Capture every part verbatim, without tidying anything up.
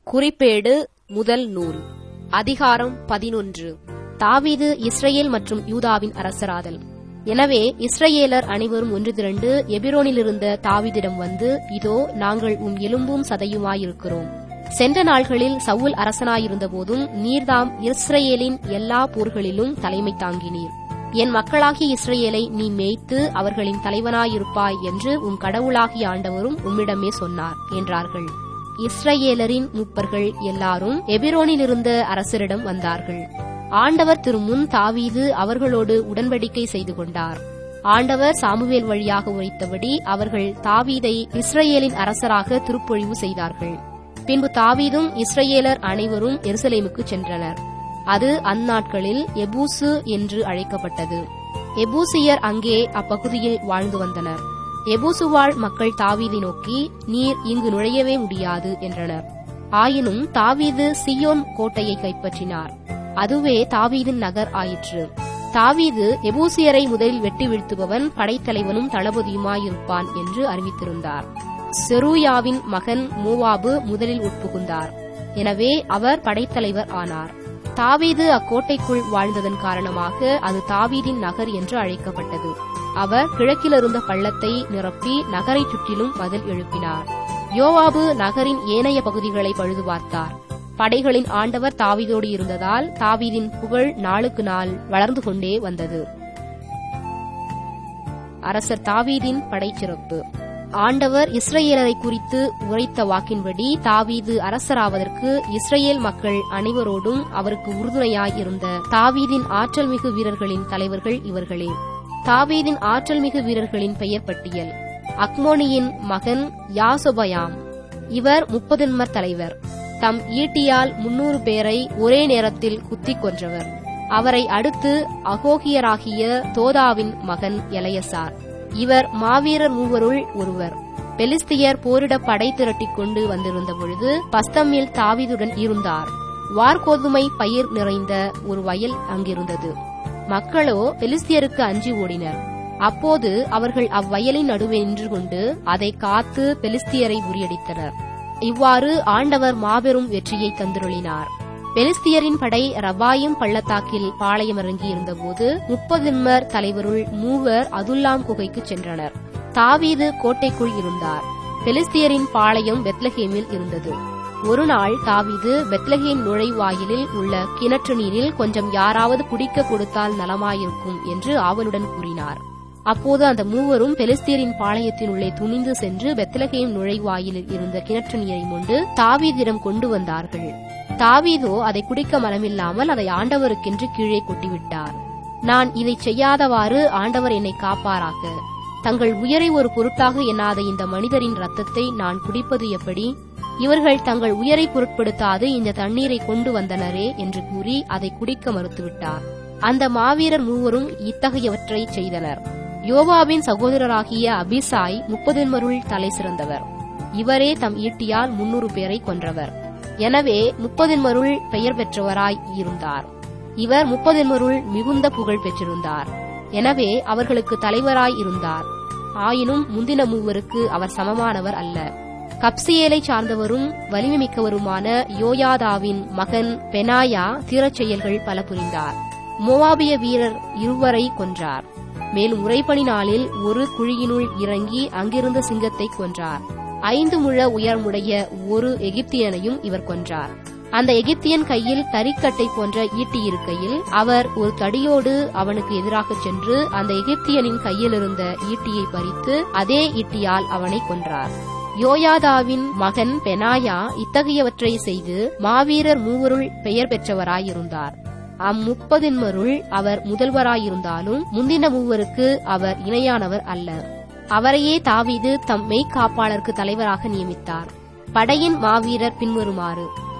குறிப்பேடு முதல் நூல் அதிகாரம் பதினொன்று. தாவீது இஸ்ரவேல் மற்றும் யூதாவின் அரசராதல். எனவே இஸ்ரவேலர் அனைவரும் ஒன்று திரண்டு எபிரோனிலிருந்த தாவீதிடம் வந்து, இதோ நாங்கள் உம் எலும்பும் சதையுமாயிருக்கிறோம். சென்ற நாள்களில் சவுல் அரசனாயிருந்த போதும் நீர்தாம் இஸ்ரவேலின் எல்லா போர்களிலும் தலைமை தாங்கினீர். என் மக்களாகிய இஸ்ரவேலை நீ மேய்த்து அவர்களின் தலைவனாயிருப்பாய் என்று உம் கடவுளாகிய ஆண்டவரும் உம்மிடமே சொன்னார் என்றார்கள். இஸ்ரவேலரின் மூப்பர்கள் எல்லாரும் எபிரோனிலிருந்த அரசரிடம் வந்தார்கள். ஆண்டவர் திருமுன் தாவீது அவர்களோடு உடன்படிக்கை செய்து கொண்டார். ஆண்டவர் சாமுவேல் வழியாக உரைத்தபடி அவர்கள் தாவீதை இஸ்ரவேலின் அரசராக திருப்பொழிவு செய்தார்கள். பின்பு தாவீதும் இஸ்ரவேலர் அனைவரும் எருசலேமுக்கு சென்றனர். அது அந்நாட்களில் எபூசு என்று அழைக்கப்பட்டது. எபூசியர் அங்கே அப்பகுதியில் வாழ்ந்து வந்தனர். எபூசுவாழ் மக்கள் தாவீதை நோக்கி, நீர் இங்கு நுழையவே முடியாது என்றனர். ஆயினும் தாவீது சியோன் கோட்டையை கைப்பற்றினார். அதுவே தாவீதின் நகர் ஆயிற்று. தாவீது எபூசியரை முதலில் வெட்டி வீழ்த்துபவன், படைத்தலைவனும் தளபதியுமாயிருப்பான் என்று அறிவித்திருந்தார். செருயாவின் மகன் மோவாபு முதலில் உட்புகுந்தார். எனவே அவர் படைத்தலைவர் ஆனார். தாவீது அக்கோட்டைக்குள் வாழ்ந்ததன் காரணமாக அது தாவீதின் நகர் என்று அழைக்கப்பட்டது. அவர் கிழக்கிலிருந்த பள்ளத்தை நிரப்பி நகரை சுற்றிலும் மதில் எழுப்பினார். யோவாபு நகரின் ஏனைய பகுதிகளை பழுது பார்த்தார். படைகளின் ஆண்டவர் தாவீதோடு இருந்ததால் தாவீதின் புகழ் நாளுக்கு நாள் வளர்ந்து கொண்டே வந்தது. அரசர் தாவீதின் படைச்சிறப்பு. ஆண்டவர் இஸ்ரவேலரை குறித்து உரைத்த வாக்கின்படி தாவீது அரசராவதற்கு இஸ்ரவேல் மக்கள் அனைவரோடும் அவருக்கு உறுதுணையாய் இருந்த தாவீதின் ஆற்றல் மிகு வீரர்களின் தலைவர்கள் இவர்களே. தாவீதின் ஆற்றல் மிகு வீரர்களின் பெயர் பட்டியல். அக்மோனியின் மகன் யாசொபயாம், இவர் முப்பதின்மர் தலைவர். தம் ஈட்டியால் முன்னூறு பேரை ஒரே நேரத்தில் குத்திக் கொன்றவர். அவரை அடுத்து அகோகியராகிய தோதாவின் மகன் எலையசார், இவர் மாவீரர் மூவருள் ஒருவர். பெலிஸ்தியர் போரிட படை திரட்டிக் கொண்டு வந்திருந்த பொழுது பஸ்தமில் தாவீதுடன் இருந்தார். வார்கோதுமை பயிர் நிறைந்த ஒரு வயல் அங்கிருந்தது. மக்களோ பெலிஸ்தியருக்கு அஞ்சி ஓடினர். அப்போது அவர்கள் அவ்வயலின் நடுவே நின்று கொண்டு அதை காத்து பெலிஸ்தியரை முறியடித்தனர். இவ்வாறு ஆண்டவர் மாபெரும் வெற்றியை தந்துருளினார். பெலிஸ்தியரின் படை ரபாயும் பள்ளத்தாக்கில் பாளையமிறங்கி இருந்தபோது முப்பதின்மர் தலைவருள் மூவர் அதுல்லாம் குகைக்கு சென்றனர். தாவீது கோட்டைக்குள் இருந்தார். பெலிஸ்தியரின் பாளையம் பெத்லகேமில் இருந்தது. ஒரு நாள் தாவீது பெத்லகேம் நுழைவாயிலில் உள்ள கிணற்று நீரில் கொஞ்சம் யாராவது குடிக்க கொடுத்தால் நலமாயிருக்கும் என்று ஆவலுடன் கூறினார். அப்போது அந்த மூவரும் பெலிஸ்தியரின் பாளையத்தினுள்ளே துணிந்து சென்று பெத்லகேம் நுழைவாயிலில் இருந்த கிணற்று நீரை மொண்டு தாவீதிடம் கொண்டு வந்தார்கள். தாவீதோ அதை குடிக்க மனமில்லாமல் அதை ஆண்டவருக்கென்று கீழே கொட்டிவிட்டார். நான் இதை செய்யாதவாறு ஆண்டவர் என்னை காப்பாராக. தங்கள் உயிரை ஒரு பொருட்டாக எண்ணாத இந்த மனிதரின் இரத்தத்தை நான் குடிப்பது எப்படி? இவர்கள் தங்கள் உயிரை பொருட்படுத்தாது இந்த தண்ணீரை கொண்டு வந்தனரே என்று கூறி அதை குடிக்க மறுத்துவிட்டார். அந்த மாவீரர் மூவரும் இத்தகையவற்றை செய்தனர். யோவாபின் சகோதரராகிய அபிசாய் முப்பதின்மருள் தலை சிறந்தவர். இவரே தம் ஈட்டியால் முன்னூறு பேரை கொன்றவர். எனவே முப்பதின்மருள் பெயர் பெற்றவராய் இருந்தார். இவர் முப்பதின்மருள் மிகுந்த புகழ் பெற்றிருந்தார். எனவே அவர்களுக்கு தலைவராய் இருந்தார். ஆயினும் முந்தின மூவருக்கு அவர் சமமானவர் அல்ல. கப்சியேலை சார்ந்தவரும் வலிமை மிக்கவருமான யோயாதாவின் மகன் பெனாயா தீரச் செயல்கள் பல புரிந்தார். மோவாபிய வீரர் இருவரை கொன்றார். மேலும் உறைபனி நாளில் ஒரு குழியினுள் இறங்கி அங்கிருந்த சிங்கத்தை கொன்றார். ஐந்து முழ உயரமுடைய ஒரு எகிப்தியனையும் இவர் கொன்றார். அந்த எகிப்தியன் கையில் தறிக்கட்டை போன்ற ஈட்டி இருக்கையில் அவர் ஒரு தடியோடு அவனுக்கு எதிராக சென்று அந்த எகிப்தியனின் கையிலிருந்த ஈட்டியை பறித்து அதே ஈட்டியால் அவனை கொன்றார். யோயாதாவின் மகன் பெனாயா இத்தகையவற்றை செய்து மாவீரர் மூவருள் பெயர் பெற்றவராயிருந்தார். அம்முப்பதின்மருள் அவர் முதல்வராயிருந்தாலும் முந்தின மூவருக்கு அவர் இணையானவர் அல்ல. அவரையே தாவீது தம் மெய்க்காப்பாளருக்கு தலைவராக நியமித்தார். படையின் மாவீரர் பின்வருமாறு: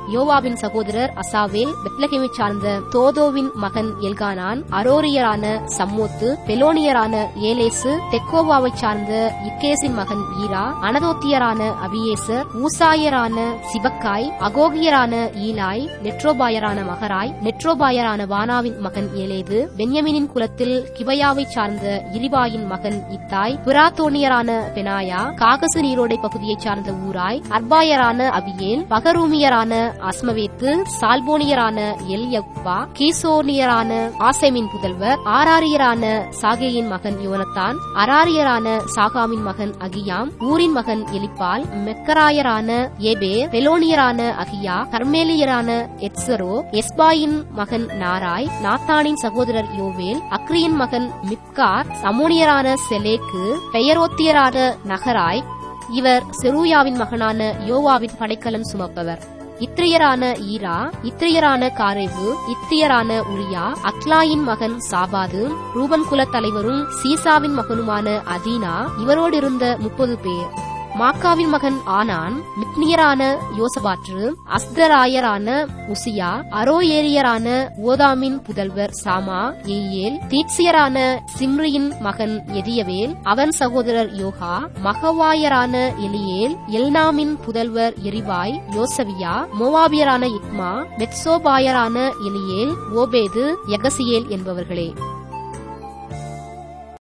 யோவாபின் சகோதரர் அசாவேல், பெத்லகேமைச் சார்ந்த தோதோவின் மகன் எல்கானான், அரோரியரான சம்மோத்து, பெலோனியரான ஏலேசு, தெக்கோவாவைச் சார்ந்த இக்கேசின் மகன் ஈரா, அனதோத்தியரான அபியேசர், ஊசாயரான சிபக்காய், அகோகியரான ஈலாய், நெட்ரோபாயரான மகராய், நெட்ரோபாயரான வானாவின் மகன் ஏலேது, பென்யமினின் குலத்தில் கிபையாவைச் சார்ந்த இரிபாயின் மகன் இத்தாய், பிராத்தோனியரான பெனாயா, காகசு நீரோடை பகுதியைச் சார்ந்த ஊராய், அர்பாயரான அபியேல், பகரூமியரான அஸ்மவேத்து, சால்போனியரான எல்யப்பா, கீசோனியரான ஆசேமின் புதல்வர், ஆராரியரான சாகேயின் மகன் யோனத்தான், அராரியரான சாகாமின் மகன் அகியாம், ஊரின் மகன் எலிப்பால், மெக்கராயரான ஏபேர், பெலோனியரான அகியா, கர்மேலியரான எத்சரோ, எஸ்பாயின் மகன் நாராய், நாத்தானின் சகோதரர் யோவேல், அக்ரியின் மகன் மிப்கார், அமோனியரான செலேக்கு, பெயரோத்தியரான நகராய். இவர் செரூயாவின் மகனான யோவாவின் படைக்கலம் சுமப்பவர். இத்ரியரான ஈரா, இத்ரியரான காரேபு, இத்தியரான உரியா, அக்லாயின் மகன் சாபாது, ரூபன் குல தலைவரும் சீசாவின் மகனுமான அதீனா, இவரோடிருந்த முப்பது பேர். மாக்காவின் மகன் ஆனான், மிக்னியரான யோசபாற்று, அஸ்தராயரான உசியா, அரோயேரியரான ஓதாமின் புதல்வர் சாமா, ஏயேல், தீட்சியரான சிம்ரியின் மகன் எதியவேல், அவன் சகோதரர் யோகா, மகவாயரான எலியேல், எல்நாமின் புதல்வர் எரிவாய், யோசவியா, மோவாபியரான இக்மா, மெட்சோபாயரான எலியேல், ஓபேது, யகசியேல் என்பவர்களே.